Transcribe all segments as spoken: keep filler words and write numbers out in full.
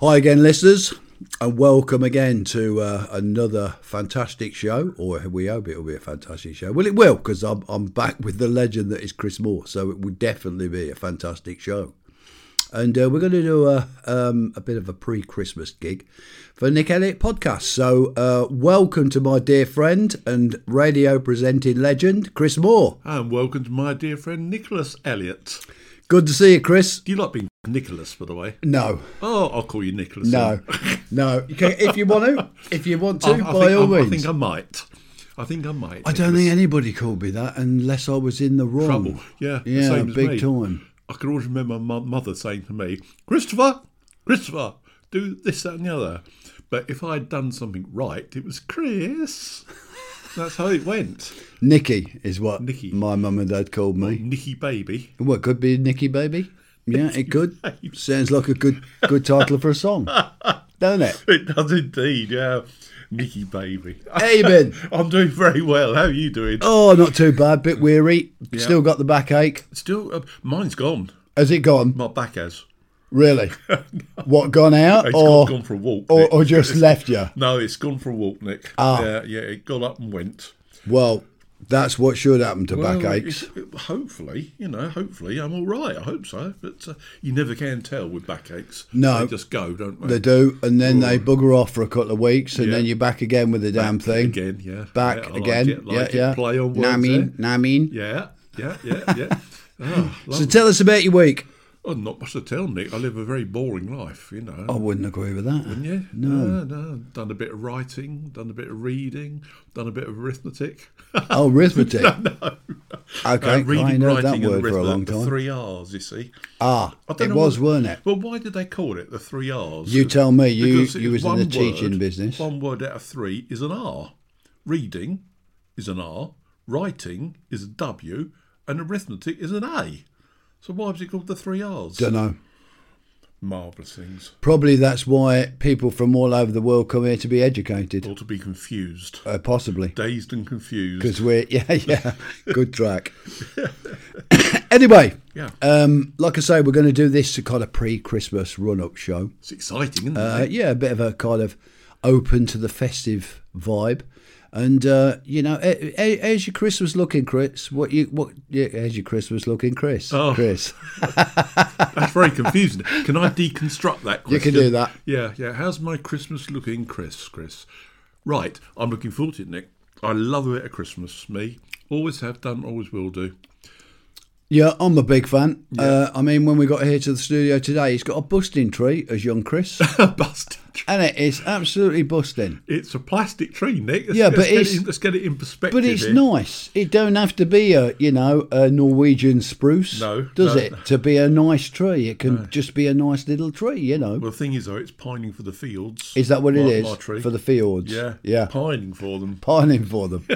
Hi again, listeners, and welcome again to uh, another fantastic show, or we hope it'll be a fantastic show. Well, it will, because I'm, I'm back with the legend that is Chris Moore, so it will definitely be a fantastic show. And uh, we're going to do a, um, a bit of a pre-Christmas gig for Nick Elliott podcast. So uh, welcome to my dear friend and radio presenting legend, Chris Moore. And welcome to my dear friend, Nicholas Elliott. Good to see you, Chris. Do you like being Nicholas, by the way? No. Oh, I'll call you Nicholas. No. no. You can, if you want to, if you want to, I, I by think, all I, means. I think I might. I think I might. I don't think anybody called me that unless I was in the wrong. Trouble. Yeah, the Yeah, same as big me. time. I can always remember my mother saying to me, Christopher, Christopher, do this, that and the other. But if I'd done something right, it was Chris. That's how it went. Nicky is what Nicky. my mum and dad called me. Nicky baby. What, could be Nicky Baby? Yeah, it could. Baby. Sounds like a good good title for a song, don't it? It does indeed, yeah. Nicky baby. How you been? I'm doing very well. How are you doing? Oh, not too bad. Bit weary. Yeah. Still got the backache. Still, uh, mine's gone. Has it gone? My back has. Really? What, gone out? It's or, gone, gone for a walk. or, Nick. or just left you? No, it's gone for a walk, Nick. Ah. Yeah, yeah, it got up and went. Well, that's what should happen to Well, backaches. it- it- hopefully, you know, hopefully I'm all right. I hope so. But uh, you never can tell with backaches. No. They just go, don't they? They do, and then they bugger off for a couple of weeks, and Yeah. then you're back again with the damn Back thing. Again, yeah. Back yeah, I again. Like it, like yeah, it. yeah. Play on words Nameen, there. nameen. Yeah, yeah, yeah, yeah. Oh, So lovely. tell us about your week. Oh, not much to tell, Nick. I live a very boring life, you know. I wouldn't agree with that. Yeah, No. no, no. Done a bit of writing, done a bit of reading, done a bit of arithmetic. Oh, arithmetic. no. Okay, Uh, I reading, ain't heard that writing, word and for a long arithmetic, the time. three R's, you see. Ah, I don't it know was, what- weren't it? Well, why did they call it the three R's? You tell me. You Because you it's was in the one teaching word, business. One word out of three is an R. Reading is an R. Writing is a W. And arithmetic is an A. So why was it called the three R's? Don't know. Marvellous things. Probably that's why people from all over the world come here to be educated. Or to be confused. Uh, possibly. Dazed and confused. Because we're, yeah, yeah, good track. Anyway, Yeah. um, like I say, we're going to do this kind of pre-Christmas run-up show. It's exciting, isn't Uh, it? yeah, a bit of a kind of open to the festive vibe. And, uh, you know, eh, eh, how's your Christmas looking, Chris? What you, what, yeah, how's your Christmas looking, Chris? Oh. Chris. That's very confusing. Can I deconstruct that question? You can do that. Yeah, yeah. How's my Christmas looking, Chris? Chris. Right. I'm looking forward to it, Nick. I love a bit of Christmas. Me. Always have done, always will do. Yeah, I'm a big fan. Uh, I mean, when we got here to the studio today, he's got a busting tree, as young Chris. Busted. And it is absolutely busting. It's a plastic tree, Nick. Let's, Yeah, let's but get it's- it in, let's get it in perspective. But it's here. nice. It don't have to be a, you know, a Norwegian spruce, No, does no. it? To be a nice tree. It can just be a nice little tree, you know. Well, the thing is, though, it's pining for the fields. Is that what it my, is? My tree. For the fields? Yeah. Yeah. Pining for them. Pining for them.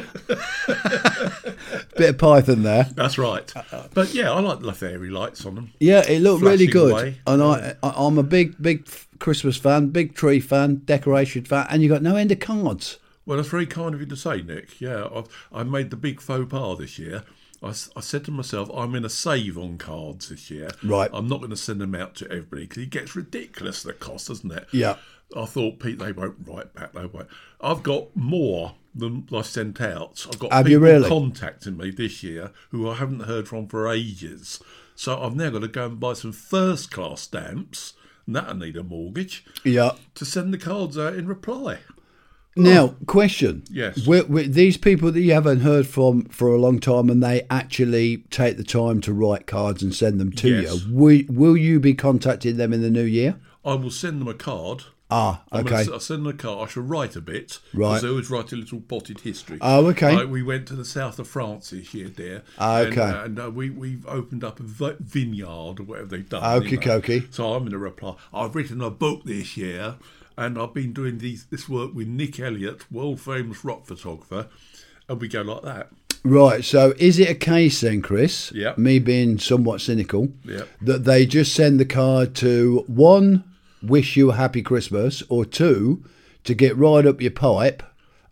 Bit of Python there. That's right. But yeah, I like the fairy lights on them. Yeah, it looked really Flashing good. away. And I, I, I'm a big, big Christmas fan, big tree fan, decoration fan, and you got no end of cards. Well, that's very kind of you to say, Nick. Yeah, I've, I made the big faux pas this year. I, s- I said to myself, I'm going to save on cards this year. Right. I'm not going to send them out to everybody because it gets ridiculous, the cost, doesn't it? Yeah. I thought, Pete, they won't write back. They won't. I've got more than I sent out. I've got Have people you really? contacting me this year who I haven't heard from for ages. So I've now got to go and buy some first-class stamps, and that'll need a mortgage, Yeah. to send the cards out in reply. Now, question. Yes. Wi- wi- these people that you haven't heard from for a long time and they actually take the time to write cards and send them to Yes. you, will, will you be contacting them in the new year? I will send them a card. Ah, I'm okay. gonna, I'll send them a card. I shall write a bit. Right. Because I always write a little potted history. Oh, okay. Like we went to the south of France this year, dear. Ah, okay. And, uh, and uh, we, we've opened up a vi- vineyard or whatever they've done. Okie you know. dokie. So I'm going to reply. I've written a book this year, and I've been doing these, this work with Nick Elliott, world famous rock photographer, and we go like that. Right, so is it a case then, Chris, Yeah. me being somewhat cynical, Yeah. that they just send the card to, one, wish you a happy Christmas, or two, to get right up your pipe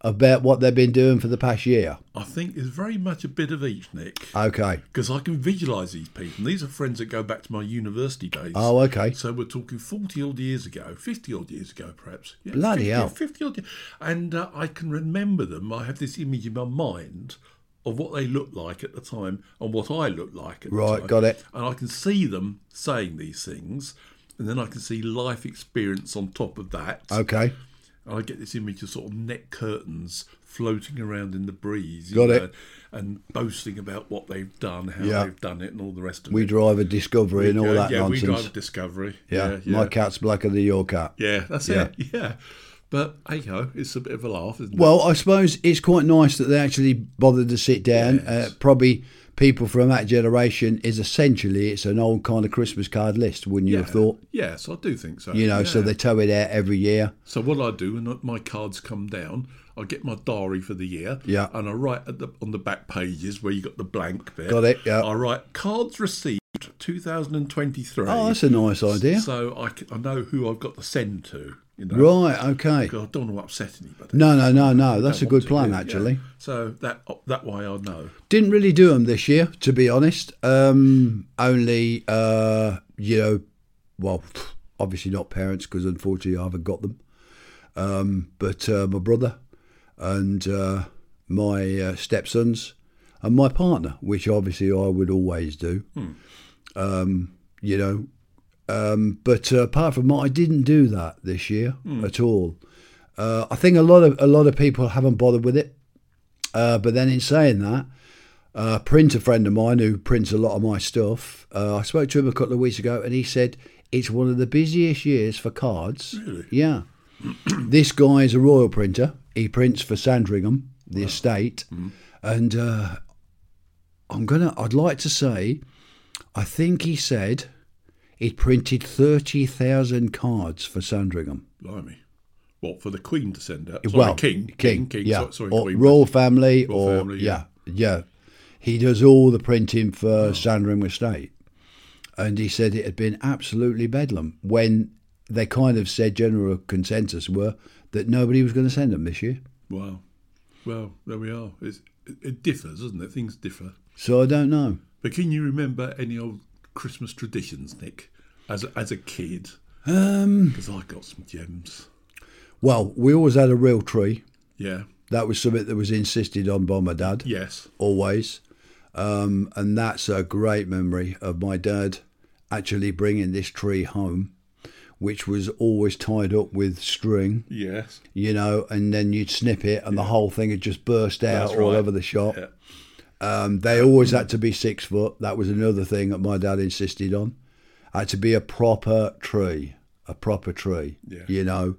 about what they've been doing for the past year? I think it's very much a bit of each, Nick. Okay. Because I can visualise these people. And these are friends that go back to my university days. Oh, okay. So we're talking forty odd years ago, fifty odd years ago, perhaps. Yeah, Bloody fifty, hell. fifty odd years. And uh, I can remember them. I have this image in my mind of what they looked like at the time and what I looked like at the time. Right, got it. And I can see them saying these things. And then I can see life experience on top of that. Okay. I get this image of sort of neck curtains floating around in the breeze. Got you it. know, and boasting about what they've done, how Yeah. they've done it, and all the rest of We it. drive a Discovery and all yeah, that yeah, nonsense. we drive a Discovery. yeah. Yeah, yeah. My cat's blacker than your cat. Yeah, that's Yeah. it. Yeah. But, hey ho, it's a bit of a laugh, isn't Well, I suppose it's quite nice that they actually bothered to sit down. Yes. Uh, probably people from that generation is essentially it's an old kind of Christmas card list, wouldn't it? you Yeah. have thought? Yes, I do think so. You know, yeah. so they tow it out every year. So what I do when my cards come down, I get my diary for the year, Yeah. and I write at the, on the back pages where you got the blank bit. Got it, yeah. I write cards received two thousand twenty-three. Oh, that's a nice idea. So I, c- I know who I've got to send to. You know, Right, okay. because I don't want to upset anybody. No, no, no, no. That's a Don't good want to, plan, yeah, actually. yeah. So that that way I know. Didn't really do them this year, to be honest. Um, only, uh, you know, well, obviously not parents because unfortunately I haven't got them. Um, but uh, my brother and uh, my uh, stepsons and my partner, which obviously I would always do. Hmm. Um, you know, um, but uh, apart from that, I didn't do that this year Hmm. at all. Uh, I think a lot of a lot of people haven't bothered with it. Uh, but then in saying that, uh, print a friend of mine who prints a lot of my stuff. Uh, I spoke to him a couple of weeks ago, and he said it's one of the busiest years for cards. Really? Yeah. This guy is a royal printer. He prints for Sandringham, the estate, Mm. and uh, I'm gonna. I'd like to say, I think he said he'd printed thirty thousand cards for Sandringham. Blimey. What, for the Queen to send out? Sorry, Well, King. King, King, yeah, sorry, sorry, or Queen. royal family, Royal or family, yeah. yeah. yeah, He does all the printing for Sandringham Estate, and he said it had been absolutely bedlam when they kind of said general consensus were that nobody was going to send them this year. Wow. Well, there we are. It's, it, it differs, doesn't it? Things differ. So I don't know. But can you remember any old Christmas traditions, Nick, as a, as a kid? Um, Because I got some gems. well, we always had a real tree. Yeah. That was something that was insisted on by my dad. Yes. Always. Um, and that's a great memory of my dad actually bringing this tree home, which was always tied up with string, Yes. you know, and then you'd snip it and the whole thing had just burst out That's all right. over the shop. Yeah. Um, they always had to be six foot. That was another thing that my dad insisted on. Had to be a proper tree, a proper tree, Yeah. you know.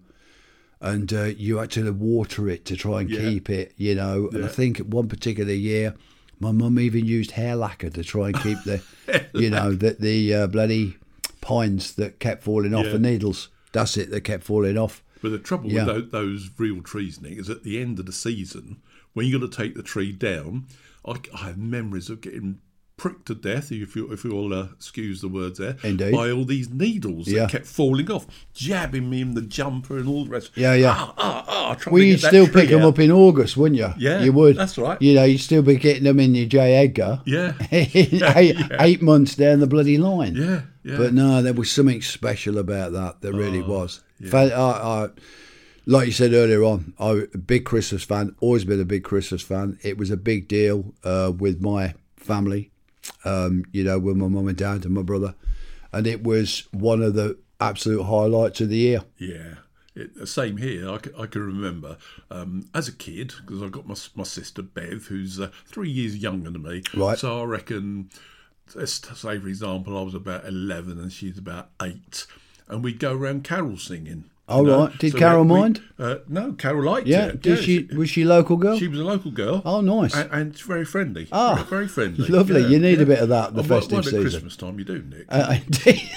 And uh, you had to water it to try and Yeah. keep it, you know. And I Yeah. think one particular year, my mum even used hair lacquer to try and keep the, you know, the, the uh, bloody pines that kept falling off, Yeah. the needles. That's it, that kept falling off. But the trouble Yeah. with those, those real trees, Nick, is at the end of the season, when you're going to take the tree down, I, I have memories of getting pricked to death, if you if you'll uh, excuse the words there, Indeed. by all these needles Yeah. that kept falling off, jabbing me in the jumper and all the rest. Yeah, yeah. Ah, ah, ah, trying Well, to you'd get that still tree pick them out. up in August, wouldn't you? Yeah, you would. that's right. You know, you'd still be getting them in your J. Edgar. Yeah. eight, yeah. eight months down the bloody line. Yeah, yeah. But no, there was something special about that. There really Oh, was. yeah. Fa- I, I, like you said earlier on, I'm a big Christmas fan. Always been a big Christmas fan. It was a big deal uh, with my family. Um, you know, with my mum and dad and my brother, and it was one of the absolute highlights of the year. Yeah, it, same here. I can, I can remember um, as a kid, because I've got my, my sister Bev, who's uh, three years younger than me. Right. So I reckon, let's say for example, I was about eleven and she's about eight, and we'd go around carol singing. Oh, you know? right. Did So Carol we- we- mind? Uh, no, Carol liked Yeah. it. Did she? Was she local girl? She was a local girl. Oh, nice. And, and very friendly. Ah, very, very friendly. lovely. Yeah, You need yeah. a bit of that in the Oh, well, festive well, at season. Christmas time, you do, Nick. Uh, indeed.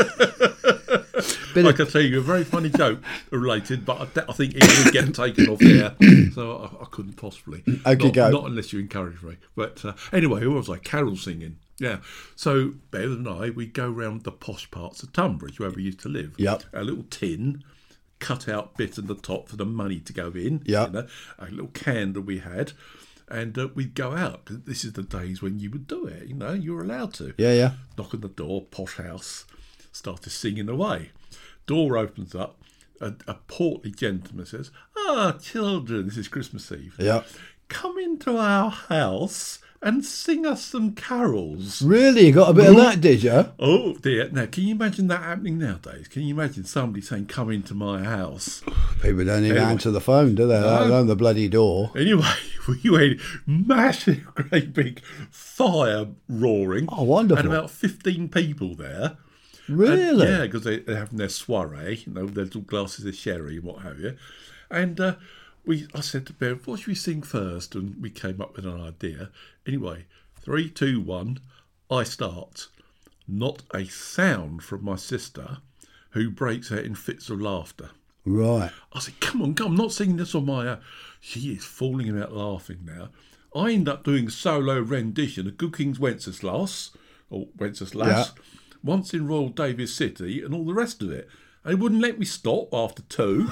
Bit I of- can tell you a very funny joke related, but I, I think it would get taken off there, so I, I couldn't possibly. Okay, not, go. not unless you encourage me. But uh, anyway, who was I? Carol singing. Yeah. So Bev and I, we go round the posh parts of Tunbridge, where we used to live. Yep. A little tin, cut out bit at the top for the money to go in. Yeah. You know, a little candle we had. And uh, we'd go out. 'Cause this is the days when you would do it, you know, you were allowed to. Yeah, yeah. Knock on the door, posh house, started singing away. Door opens up, a, a portly gentleman says, "Ah, children, this is Christmas Eve. Yeah. Come into our house and sing us some carols." Really? You got a bit of that, did you? Oh dear. Now, can you imagine that happening nowadays? Can you imagine somebody saying, "Come into my house"? People don't even Anyway. answer the phone, do they? Let alone the bloody door. Anyway, we went massive, great big fire roaring. Oh, wonderful. And about fifteen people there. Really? And, yeah, because they, they're having their soiree, you know, their little glasses of sherry and what have you. And uh, we, I said to Bev, "What should we sing first?" And we came up with an idea. Anyway, three, two, one, I start. Not a sound from my sister, who breaks out in fits of laughter. Right. I said, "Come on, come, I'm not singing this on my own." She is falling out laughing now. I end up doing solo rendition of Good King's Wenceslas, or Wenceslas, Yeah. Once in Royal Davis City, and all the rest of it. And he wouldn't let me stop after two.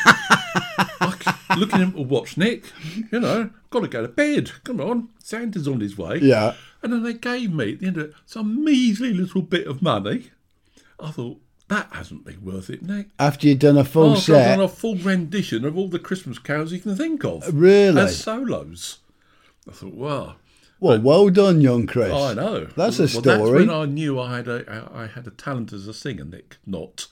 I kept looking at him to watch Nick, you know, got to go to bed. Come on, Santa's on his way. Yeah. And then they gave me, at the end of it, some measly little bit of money. I thought, that hasn't been worth it, Nick. After you'd done a full Oh, I've set. done a full rendition of all the Christmas carols you can think of. Really? As solos. I thought, wow. Well, well done, young Chris. Oh, I know. That's a well, story. That's when I knew I had a I had a talent as a singer, Nick. Not.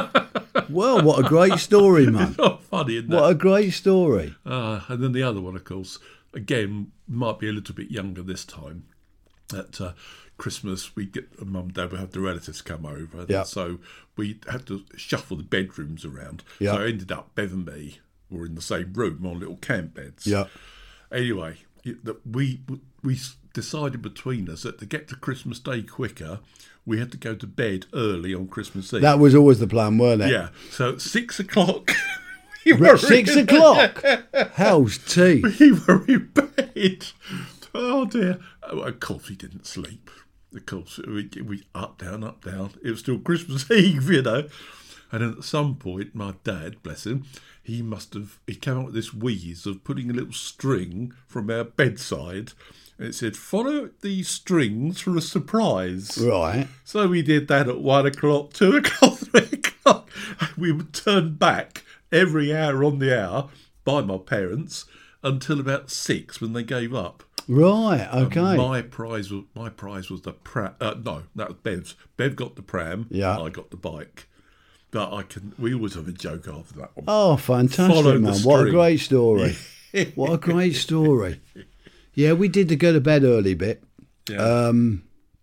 Well, what a great story, man. Not funny, isn't What it? a great story. Uh, and then the other one, of course, again, might be a little bit younger this time. At uh, Christmas, we get mum and dad would have the relatives come over. Yeah. So we had to shuffle the bedrooms around. Yeah. So I ended up, Bev and me were in the same room on little camp beds. Yeah. Anyway, it- that we we decided between us that to get to Christmas Day quicker, we had to go to bed early on Christmas Eve. That was always the plan, weren't it? Yeah. So at six o'clock. we At were Six in- o'clock? Hell's teeth. We were in bed. Oh dear. Oh, of course we didn't sleep. Of course we, we up, down, up, down. It was still Christmas Eve, you know. And then at some point, my dad, bless him, he must have, he came up with this wheeze of putting a little string from our bedside. And it said, "Follow these strings for a surprise." Right. So we did that at one o'clock, two o'clock, three o'clock. We would turn back every hour on the hour by my parents until about six when they gave up. Right, okay. My prize was my prize was the pram. Uh, no, that was Bev's. Bev got the pram. Yeah. I got the bike. But I can. We always have a joke after that one. Oh, fantastic, Follow the man. What a string. great story. What a great story. Yeah, we did the go to bed early bit. Yeah. Um,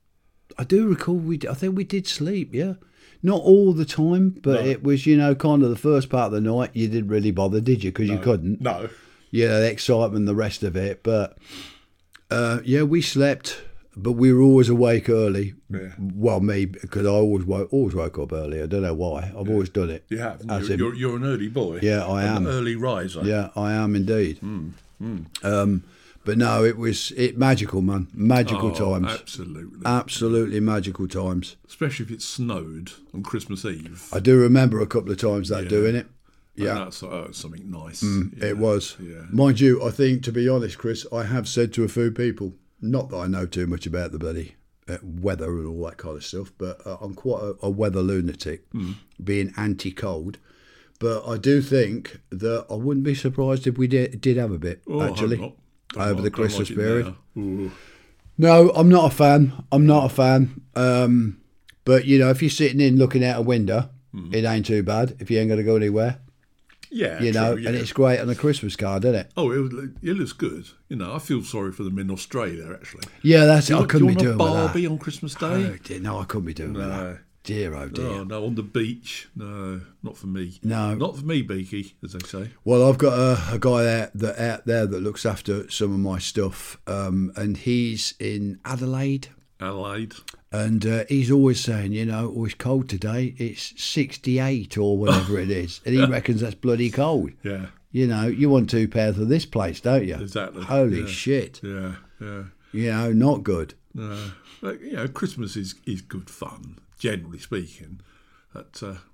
I do recall we. I think we did sleep. Yeah, not all the time, but No. it was, you know, kind of the first part of the night. You didn't really bother, did you? Because you couldn't. no. Yeah, the excitement, the rest of it. But uh, yeah, we slept, but we were always awake early. Yeah. Well, me, because I always woke, always woke up early. I don't know why. I've always done it. You have. As You're, in- you're, you're an early boy. Yeah, I An am. early riser. Yeah, I am indeed. Mm, Um, but no, it was it magical, man. Magical Oh, times. absolutely. Absolutely magical times. Especially if it snowed on Christmas Eve. I do remember a couple of times that Yeah. doing it. And Yeah, that's uh, something nice. it Yeah, was. Yeah. Mind you, I think, to be honest, Chris, I have said to a few people, not that I know too much about the bloody uh, weather and all that kind of stuff, but uh, I'm quite a, a weather lunatic, Mm. being anti-cold. But I do think that I wouldn't be surprised if we did, did have a bit, Oh, I hope actually, not. Don't over like- the don't Christmas like it period. now. Ooh. No, I'm not a fan. I'm not a fan. Um, but, you know, if you're sitting in looking out a window, it ain't too bad if you ain't going to go anywhere, Yeah, you know, true, yeah. and it's great on a Christmas card, isn't it? Oh, it, was- it looks good. You know, I feel sorry for them in Australia, actually. Yeah, that's it. Do I you, couldn't do be you doing want with a that. Barbie on Christmas Day? Oh, dear, no, I couldn't be doing with No. that. Dear, oh dear. Oh, no, on the beach. No, not for me. No. Not for me, Beaky, as they say. Well, I've got a, a guy there, that, out there that looks after some of my stuff, um, and he's in Adelaide. Adelaide. And uh, he's always saying, you know, oh, it's cold today. It's sixty-eight or whatever it is. And he reckons that's bloody cold. Yeah, You know, you want two pairs of this place, don't you? Exactly, Holy yeah. shit. yeah, yeah. You know, not good. No, but, you know, Christmas is, is good fun, generally speaking. But, uh,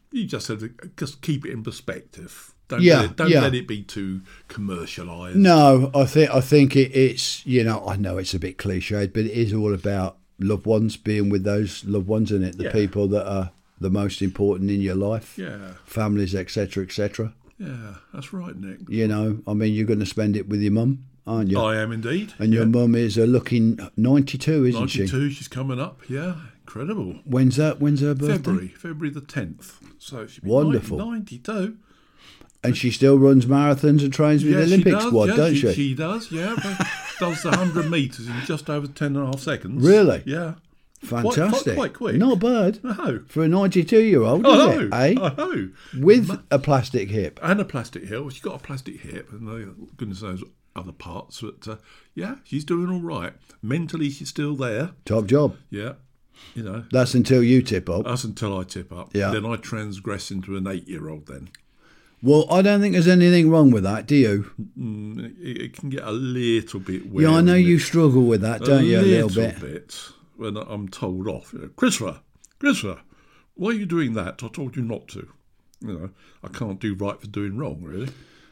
you just have to just keep it in perspective. Don't Yeah, let it, don't yeah. let it be too commercialised. No, I think I think it, it's you know I know it's a bit cliched, but it is all about loved ones, being with those loved ones, isn't it? The Yeah. people that are the most important in your life, Yeah, families, et cetera, et cetera. yeah, that's right, Nick. You know, I mean, you're going to spend it with your mum, aren't you? I am indeed. and your yeah. mum is a looking ninety-two, isn't she? ninety-two, she's coming up. Yeah, incredible. When's that? When's her birthday? February, February the tenth. So she'll be Wonderful. ninety-two. And she still runs marathons and trains with Yeah, the she Olympic does, squad, yeah, don't she? she? She does, yeah. but does the one hundred metres in just over ten and a half seconds. Really? Yeah. Fantastic. Quite, quite quick. Not bad. No. For a ninety-two-year-old, I isn't know. it? Eh? I know. With a plastic hip. And a plastic hip. Well, she's got a plastic hip, and uh, goodness knows other parts. But uh, yeah, she's doing all right. Mentally, she's still there. Top job. Yeah, you know. That's until you tip up. That's until I tip up. Yeah. Then I transgress into an eight-year-old. Then Well, I don't think there's anything wrong with that, do you? mm, it, it can get a little bit weird. Yeah, I know you struggle with that, don't you? A little bit. bit. When I'm told off, you know, Christopher, Christopher, why are you doing that? I told you not to. You know, I can't do right for doing wrong, really.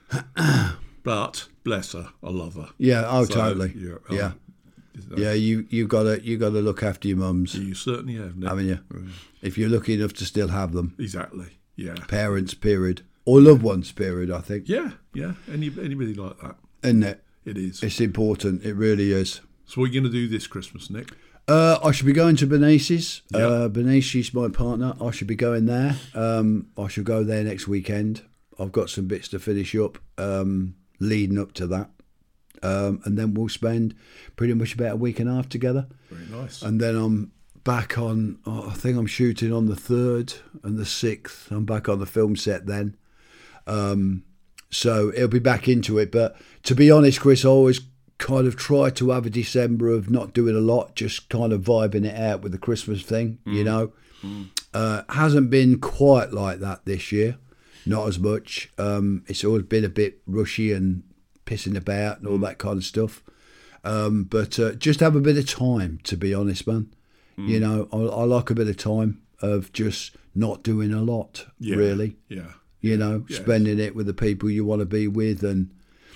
But bless her, I love her. Yeah. Oh, So, totally. yeah, Yeah. um, you know, Yeah. You you gotta you gotta look after your mums, You certainly have, Nick. haven't you? If you're lucky enough to still have them, Exactly. Yeah. parents, period, or loved ones, period. I think, Yeah. Yeah. Any anybody like that? isn't it? It is. It's important. It really is. So what are you going to do this Christmas, Nick? Uh, I should be going to Benice's. Yeah. Uh, Benice's my partner. I should be going there. Um, I shall go there next weekend. I've got some bits to finish up um, leading up to that. Um, and then we'll spend pretty much about a week and a half together. Very nice. And then I'm back on, oh, I think I'm shooting on the third and the sixth. I'm back on the film set then. Um, so it'll be back into it. But to be honest, Chris, I always kind of try to have a December of not doing a lot, just kind of vibing it out with the Christmas thing, you know. Mm. Uh, hasn't been quite like that this year, not as much. Um, it's always been a bit rushy and pissing about and all that kind of stuff. Um, but uh, just have a bit of time, to be honest, man. Mm. You know, I, I like a bit of time of just not doing a lot, Yeah. really. Yeah. You know, Yes. spending it with the people you want to be with. And,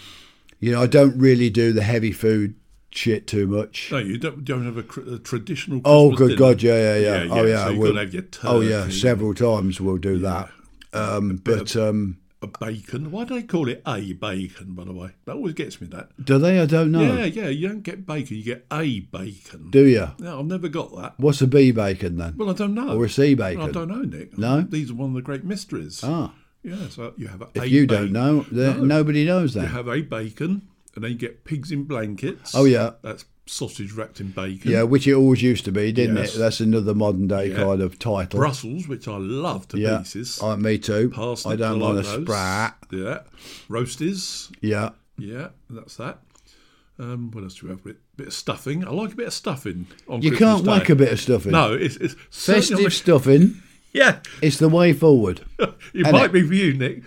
you know, I don't really do the heavy food shit too much. No, you don't, don't have a, cr- a traditional Oh, Christmas good dinner? God, yeah, yeah, yeah. Yeah, oh, yeah, yeah. so you've we'll- got to have your oh, yeah. turkey. Several times we'll do that. Um, but um, A bacon. Why do they call it a bacon, by the way? That always gets me, that. do they? I don't know. Yeah, yeah, you don't get bacon, you get a bacon. Do you? No, I've never got that. What's a bee bacon then? Well, I don't know. Or a sea bacon? I don't know, Nick. No? These are one of the great mysteries. Ah, Yeah, so you have a if a you bacon. don't know, then nobody knows You that. have a bacon, and then you get pigs in blankets. Oh, yeah. That's sausage wrapped in bacon. Yeah, which it always used to be, didn't Yes. it? That's another modern day Yeah. kind of title. Brussels, which I love to yeah, pieces. oh, me too. Parsnips, I don't like want a those. sprat. Yeah. Roasties. Yeah, Yeah, that's that. Um, what else do we have? Bit, bit of stuffing. I like a bit of stuffing on you Christmas can't Day. whack a bit of stuffing. No, it's, it's certainly- Festive stuffing. Yeah, It's the way forward. it Ain't might it? be for you, Nick.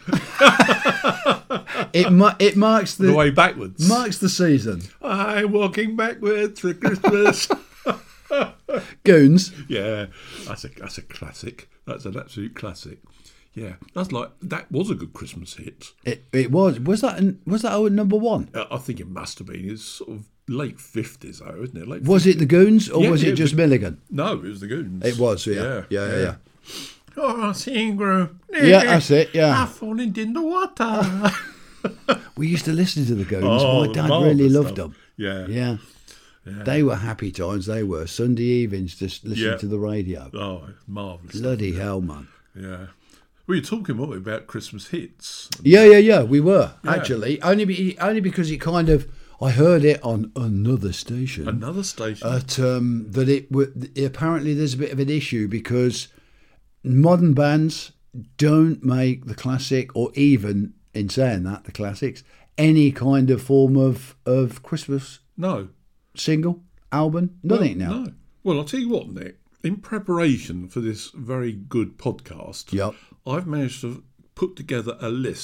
It ma- it marks the, The way backwards. marks the season. I'm walking backwards for Christmas. Goons. Yeah, that's a that's a classic. That's an absolute classic. Yeah, that's like that was a good Christmas hit. It it was was that an, was that our number one? Uh, I think it must have been. It's sort of late fifties, though, isn't it? Late Was it the Goons or Yeah, was yeah, it just the- Milligan? No, it was the Goons. It was, yeah, yeah, yeah. yeah. Oh, Singro. Yeah, that's it, yeah. I've fallen in the water. We used to listen to the Goons. Oh, My dad marvellous really loved stuff. them. Yeah. Yeah. Yeah. They were happy times. They were Sunday evenings just listening Yeah. to the radio. Oh, marvellous. Bloody hell, man. Yeah. We were talking, weren't we, about Christmas hits? Yeah, yeah, yeah. We were Yeah. actually only be, only because it kind of I heard it on another station. Another station. At, um, that it would apparently there's a bit of an issue because modern bands don't make the classic, or even in saying that the classics, any kind of form of of Christmas no. single album, nothing Well, now. No. Well, I'll tell you what, Nick. In preparation for this very good podcast, Yep. I've managed to put together a list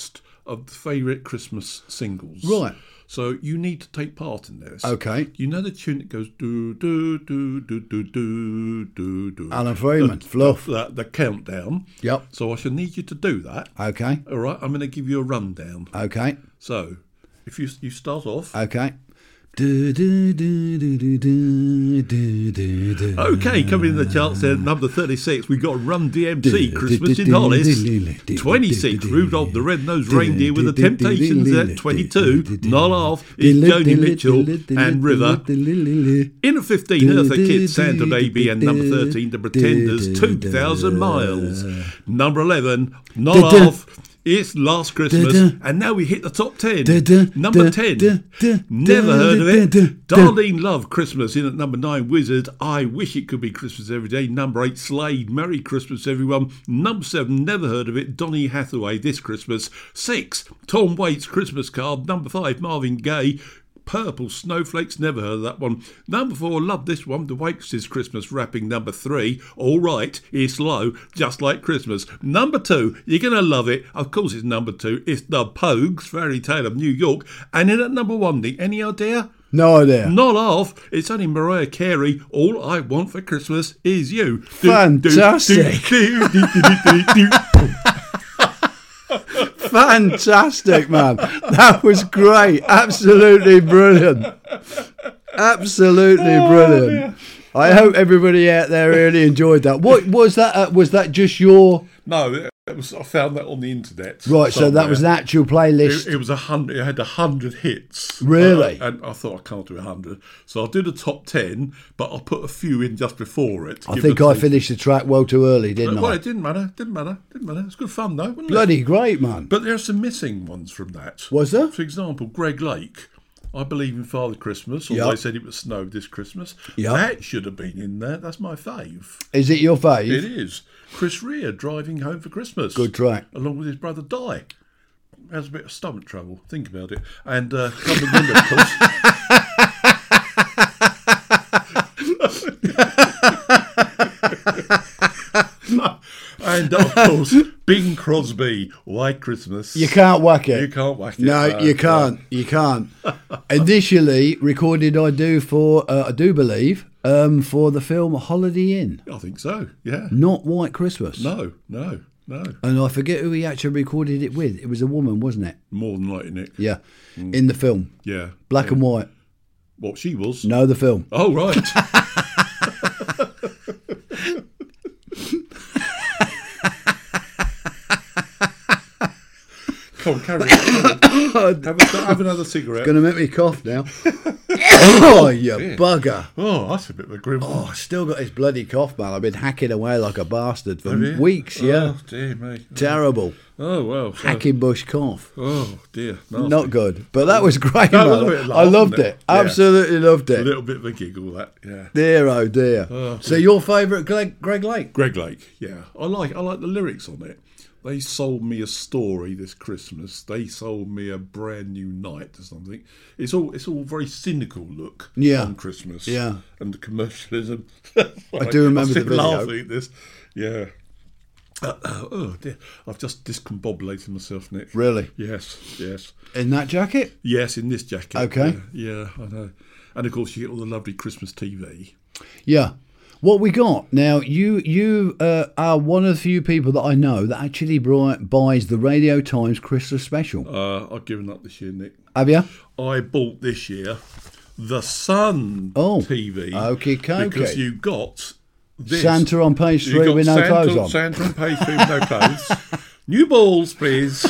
of the favourite Christmas singles. Right. So you need to take part in this. Okay. You know the tune that goes do do do do do do do do. Alan Freeman, the, Fluff. The, the, the countdown. Yep. So I shall need you to do that. Okay. All right. I'm going to give you a rundown. Okay. So if you you start off. Okay. Do, do, do, do, do, do, do, do, do. Okay, coming in the charts there, number thirty-six, we got Run D M C, Christmas in Hollis. twenty-six, Rudolph the Red-Nosed Reindeer with the Temptations at twenty-two. Not Off is Joni Mitchell and River. In at fifteen, Eartha Kitt, Santa Baby, and number thirteen, The Pretenders, two thousand miles. Number eleven, Not Off. It's Last Christmas, and now we hit the top ten. Number ten, never heard of it. Darlene Love, Christmas. In at number nine, Wizard, I Wish It Could Be Christmas Every Day. Number eight, Slade, Merry Christmas Everyone. Number seven, never heard of it. Donny Hathaway, This Christmas. Six, Tom Waits, Christmas Card. Number five, Marvin Gaye, Purple Snowflakes, never heard of that one. Number four, love this one, The Wakes' Christmas Wrapping. Number three, All Right, It's Slow, Just Like Christmas. Number two, you're going to love it, of course it's number two, it's The Pogues, Fairy Tale of New York. And in at number one, Nick, any idea? No idea. Not Off, it's only Mariah Carey, All I Want for Christmas Is You. Fantastic. Fantastic, man. That was great. Absolutely brilliant. Absolutely brilliant. Oh, I hope everybody out there really enjoyed that. What was that? Uh, was that just your... No, it was, I found that on the internet. Right, somewhere. So that was an actual playlist. It, it was a hundred. It had a hundred hits. Really? Uh, and I thought I can't do a hundred, so I'll do the top ten, but I'll put a few in just before it. I think I finished the track well too early, didn't well, I? Well, it didn't matter. Didn't matter. Didn't matter. It was good fun though, wasn't Bloody it? great, man. But there are some missing ones from that. Was there? For example, Greg Lake. I Believe in Father Christmas, although yep. they said it was snowed this Christmas. Yep. That should have been in there. That's my fave. Is it your fave? It is. Chris Rea, Driving Home for Christmas. Good track. Along with his brother Di. Has a bit of stomach trouble. Think about it. And uh, coming in, of course. And of course, Bing Crosby, White Christmas. You can't whack it. You can't whack it. No, no you can't. No. You can't. Initially recorded, I do for, uh, I do believe, um, for the film Holiday Inn. I think so. Yeah. Not White Christmas. No, no, no. And I forget who he actually recorded it with. It was a woman, wasn't it? More than likely, Nick. Yeah. Mm. In the film. Yeah. Black yeah. and white. What she was? No, the film. Oh right. Come on, carry on. have, a, have another cigarette. It's going to make me cough now. Oh, you yeah. bugger. Oh, that's a bit of a grim one. Oh, I still got this bloody cough, man. I've been hacking away like a bastard for have weeks, you? yeah. Oh, dear me. Terrible. Oh, well. So. Hacking bush cough. Oh, dear. Nasty. Not good. But that was great, that man. Was a bit of laugh, I loved it. it. Yeah. Absolutely loved it. A little bit of a giggle, that, yeah. Dear, oh, dear. Oh, so your favourite Greg, Greg Lake? Greg Lake, yeah. I like I like the lyrics on it. They sold me a story this Christmas. They sold me a brand new night or something. It's all it's all very cynical look yeah. on Christmas. Yeah. And the commercialism. I do remember the video. Laughing at this. Yeah. Uh, uh, oh dear. I've just discombobulated myself, Nick. Really? Yes, yes. In that jacket? Yes, in this jacket. Okay. Yeah, yeah, I know. And of course you get all the lovely Christmas T V. Yeah. What we got now? You you uh, are one of the few people that I know that actually buys the Radio Times Christmas special. Uh, I've given up this year, Nick. Have you? I bought this year the Sun oh, T V. Okay, okay. Because you got this. Santa on page three with no Santa, clothes on. Santa on page three with no clothes. New balls, please.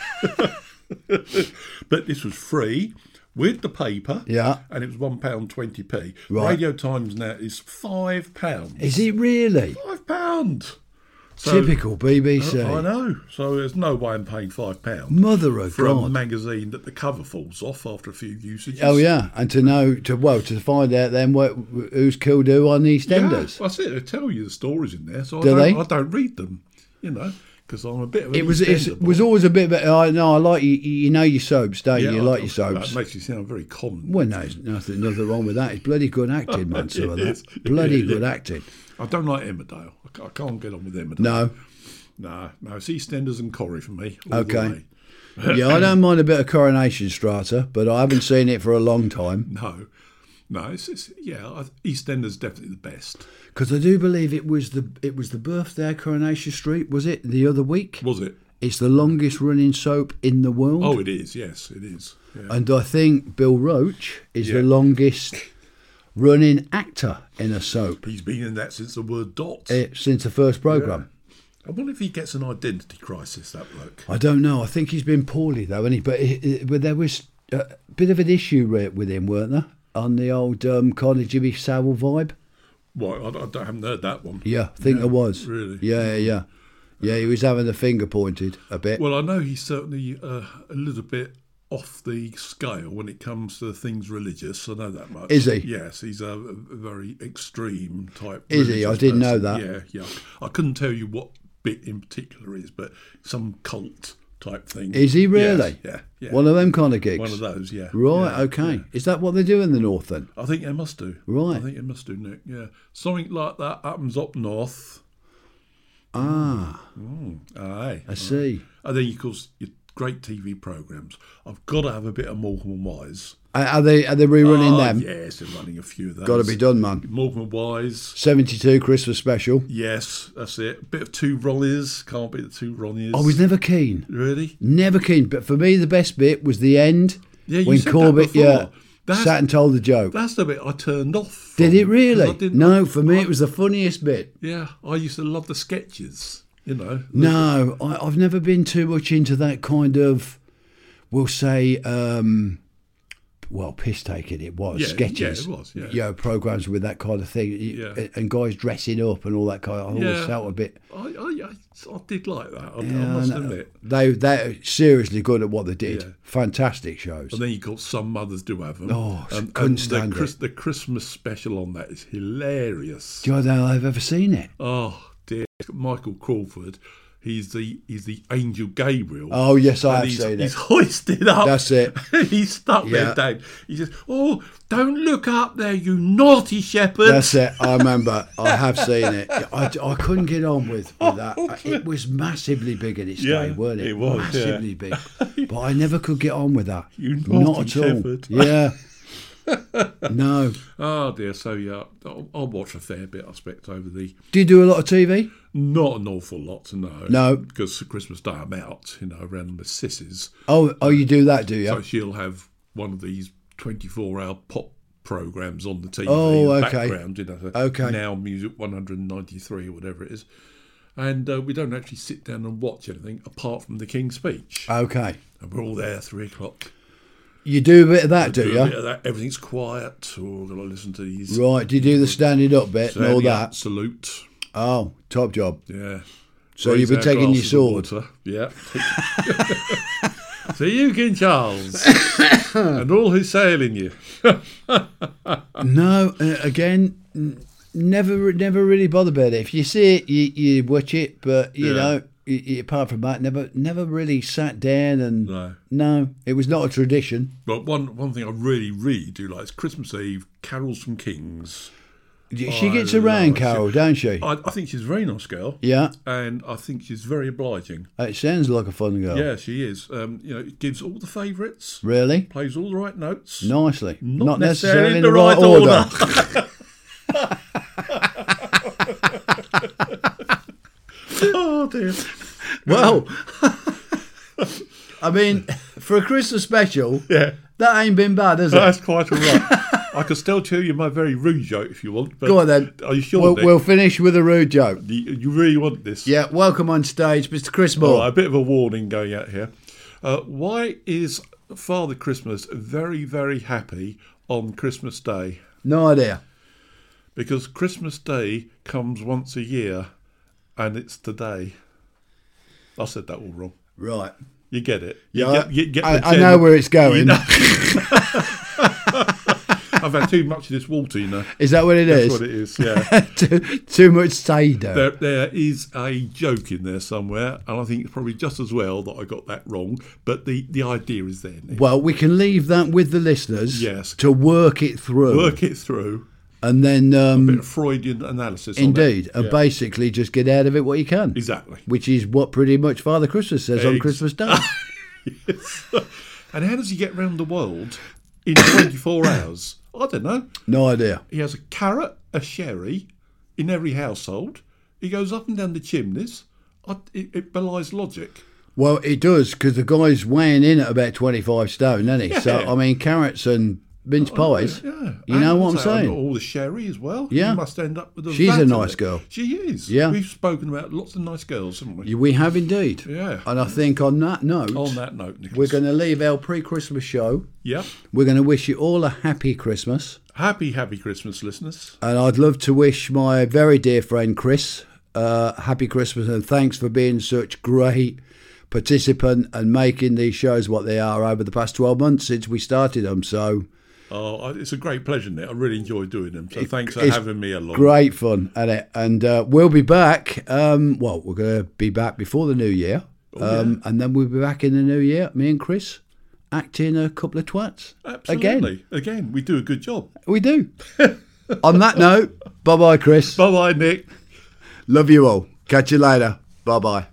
But this was free. With the paper, yeah, and it was one pound twenty p. Right. Radio Times now is five pounds. Is it really five pound? So, typical B B C. Uh, I know. So there's no way I'm paying five pounds. Mother of for God. a magazine that the cover falls off after a few usages. Oh yeah, and to know to well to find out then what, who's killed who on EastEnders. Yeah, that's it. They tell you the stories in there, so Do I don't, they? I don't read them. You know. Because I'm a bit of an it was it was always a bit. Of, I know I like you. You know your soaps, don't yeah, you? You I, like your soaps. That makes you sound very common. Well, no, there's nothing, nothing wrong with that. It's bloody good acting, man. Some of that, is. bloody yeah, good yeah. acting. I don't like Emmerdale. I can't get on with Emmerdale. No, No, no, it's EastEnders and Corrie for me. all the Okay. way. Yeah, I don't mind a bit of Coronation Strata, but I haven't seen it for a long time. No, no, it's, it's yeah. I- EastEnders definitely the best. Because I do believe it was the it was the birthday of Coronation Street, was it, the other week? Was it? It's the longest running soap in the world. Oh, it is. Yes, it is. Yeah. And I think Bill Roach is Yeah. the longest running actor in a soap He's been in that since the word dot. eh, since the first programme. I wonder if he gets an identity crisis, that bloke. I don't know. I think he's been poorly though, hasn't he? But, it, it- but there was a bit of an issue wi- with him, weren't there? On the old um, kind of Jimmy Savile vibe. Well, I, I don't- haven't heard that one. Yeah, I think Yeah, there was. really? Yeah, yeah, yeah. Yeah, he was having the finger pointed a bit. Well, I know he's certainly uh, a little bit off the scale when it comes to things religious. I know that much. Is he? Yes, he's a, a very extreme type. Is he? I religious didn't know person. that. Yeah, yeah. I couldn't tell you what bit in particular is, but some cult type thing. Is he really? Yes, yeah, yeah. One of them kind of gigs. One of those, yeah. Right, Yeah, okay. yeah. Is that what they do in the north then? I think they must do. Right. I think they must do, Nick. Yeah, something like that happens up north. Ah, Aye. I see. And then, of course, your great T V programmes. I've got to have a bit of Morecambe and Wise. Are are they are they rerunning Oh, them? Yes, they're running a few of those. Got to be done, man. Morecambe and Wise. seventy-two Christmas special. Yes, that's it. A bit of two Ronnies. Can't beat the two Ronnies. I was never keen. Really? Never keen. But for me, the best bit was the end Yeah, you when said that Corbett before. yeah, That's- sat and told the joke. That's the bit I turned off. Did from, it really? 'cause I didn't- No, for me, it was the funniest bit. Yeah, I used to love the sketches. You know. No, I, I've never been too much into that kind of, we'll say, um, well, piss taking it was Yeah, sketches. yeah, it was, yeah. You know, programs with that kind of thing. You- Yeah. and guys dressing up and all that kind. Of, I always Yeah. felt a bit. I, I, I, I did like that. I, I Yeah, must no, admit. they they're seriously good at what they did. Yeah. Fantastic shows. And then you got Some Mothers Do Have Them. Oh, and, couldn't and stand the, Chris, the Christmas special on that is hilarious. Do you know how I've ever seen it? Oh dear, Michael Crawford. He's the he's the angel Gabriel. Oh yes, I and have he's, seen he's it. hoisted up. That's it. He's stuck Yeah. there down. He says, "Oh, don't look up there, you naughty shepherd." That's it. I remember. I have seen it. I, I couldn't get on with, with that. It was massively big in its Yeah, day, weren't it? it was, massively big. But I never could get on with that. You Not naughty at all. shepherd. Yeah. No. Oh dear. So yeah, I'll, I'll watch a fair bit. I expect over the Do you do a lot of T V? not an awful lot, no. No. because Christmas Day I'm out. You know, around my missus. Oh, oh, you do that, do you? So she'll have one of these twenty-four hour pop programs on the T V Oh, in the okay. background, you know, Okay. Now Music one ninety-three or whatever it is. And uh, we don't actually sit down and watch anything apart from the King's Speech. Okay. And we're all there three o'clock. You do a bit of that, do Do a you? bit of that. Everything's quiet. Or got to listen to these. Right. Do you do the standing up bit and all Standing up, that? Salute. Oh, top job. Yeah. So Raise you've been our taking your glasses of sword. water. Yeah. So you, King Charles, and all who sail in you. No, uh, again, n- never, never really bothered about it. If you see it, you, you watch it, but you Yeah. know, y y apart from that, never, never really sat down and No. no, it was not a tradition. But one one thing I really, really do like is Christmas Eve, carols from Kings. She I gets love around, it. Carol, don't she? I, I think she's a very nice girl. Yeah, And I think she's very obliging. it sounds like a fun girl. Yeah, she is. Um, you know, gives all the favourites, Really, plays all the right notes. nicely, Not not, necessarily necessarily in the right order. Oh dear. Well, I mean, for a Christmas special, Yeah, that ain't been bad, has it? that's quite all right. I can still tell you my very rude joke if you want. But Go on then. Are you sure? We'll, Nick? we'll finish with a rude joke. you, you really want this? Yeah, welcome on stage, Mister Chris Moore. All right, a bit of a warning going out here. Uh, why is Father Christmas very, very happy on Christmas Day? No idea. Because Christmas Day comes once a year, and it's today. I said that all wrong. Right. You get it. You Yeah, get, you get I, the I know general- where it's going. You know- I've had too much of this water, you know. Is that what it That's is? what it is, yeah. too, too much cider. There, there is a joke in there somewhere, and I think it's probably just as well that I got that wrong. But the, the idea is there, Nick. Well, we can leave that with the listeners Yes. to work it through. Work it through. and then um, bit of Freudian analysis. on indeed, it. and Yeah. basically just get out of it what you can. Exactly. Which is what pretty much Father Christmas says on Ex- Christmas Day. Yes. And how does he get round the world in twenty-four hours? I don't know. No idea. He has a carrot, a sherry in every household. He goes up and down the chimneys. I, it, it belies logic. Well, it does, because the guy's weighing in at about twenty-five stone, isn't he? So, Yeah. I mean, carrots and mince pies. Yeah. You know And what I'm also, saying? All the sherry as well. Yeah. You must end up with a She's vat a of nice it. girl. She is. Yeah. We've spoken about lots of nice girls, haven't we? We have indeed. Yeah. And I think on that note, On that note, Nicholas. we're going to leave our pre-Christmas show. Yep. We're going to wish you all a happy Christmas. Happy, happy Christmas, listeners. And I'd love to wish my very dear friend Chris uh, happy Christmas, and thanks for being such great participant and making these shows what they are over the past twelve months since we started them. So Oh, it's a great pleasure, Nick. I really enjoy doing them. So thanks for it's having me along. great fun at it. And uh, we'll be back. Um, well, we're going to be back before the new year. Oh, um, And then we'll be back in the new year, me and Chris, acting a couple of twats. Absolutely. Again. Again, we do a good job. We do. On that note, bye-bye, Chris. Bye-bye, Nick. Love you all. Catch you later. Bye-bye.